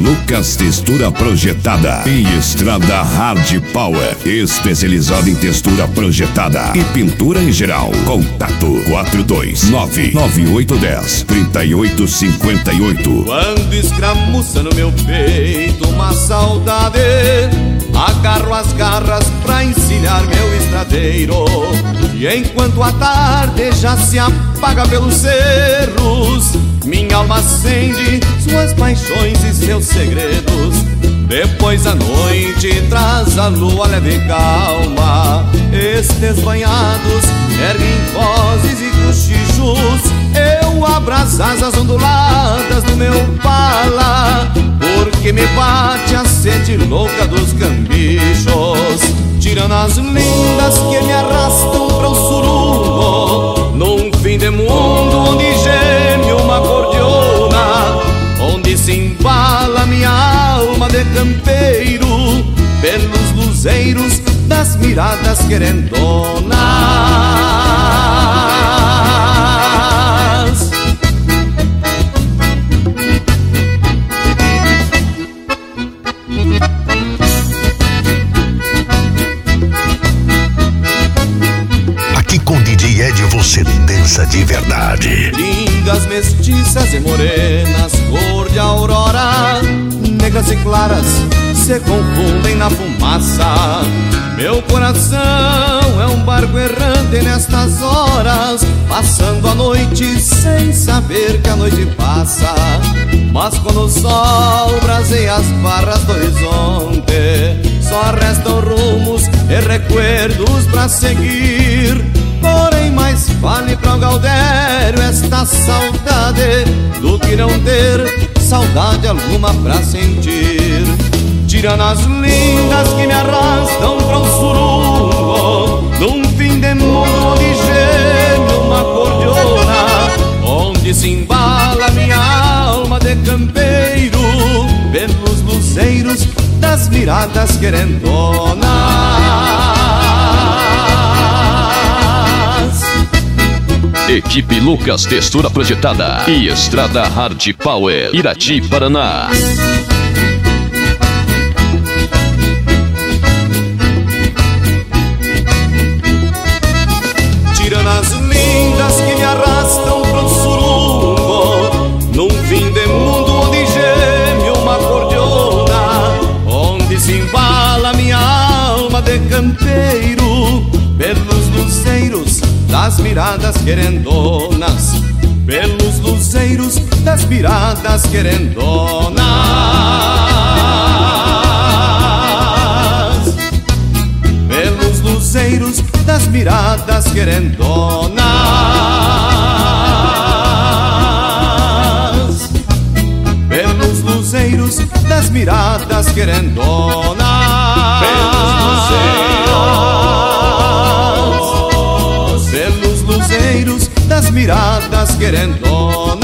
Lucas Textura Projetada e Estrada Hard Power, especializada em textura projetada e pintura em geral. Contato 429-9810-3858. Quando escramuça no meu peito uma saudade, agarro as garras pra encilhar meu estradeiro. E enquanto a tarde já se apaga pelos cerros, minha alma acende suas paixões e seus segredos. Depois a noite traz a lua leve e calma. Estes banhados erguem vozes e cochichos. Eu abro as asas onduladas do meu pala, porque me bate a sede louca dos cambichos. Tirando as lindas que me arrastam para o surungo, num fim de mundo onde geme uma cordiona, onde se embala minha alma de campeiro pelos luzeiros das miradas querendonas. Aqui com DJ Ed você dança de verdade. Lindas, mestiças e morenas, cor de aurora, negras e claras se confundem na fumaça. Meu coração é um barco errante nestas horas, passando a noite sem saber que a noite passa. Mas quando o sol braseia as barras do horizonte, só restam rumos e recuerdos pra seguir. Porém mais vale pra o Gaudério esta saudade do que não ter saudade alguma pra sentir. Tirando as lindas que me arrastam pra um surungo, num fim de mundo onde geme uma cordiona, onde se embala minha alma de campeiro pelos luzeiros das miradas querendonas. Equipe Lucas Textura Projetada e Estrada Hard Power, Irati, Paraná. Tirando as lindas que me arrastam pro surungo, num fim de mundo onde geme uma cordiona, onde se embala minha alma de campeiro pelos luzeiros das miradas querendonas, pelos luzeiros das miradas querendonas, pelos luzeiros das miradas querendonas, pelos luzeiros das miradas querendonas, pelos luzeiros das miradas querendonas.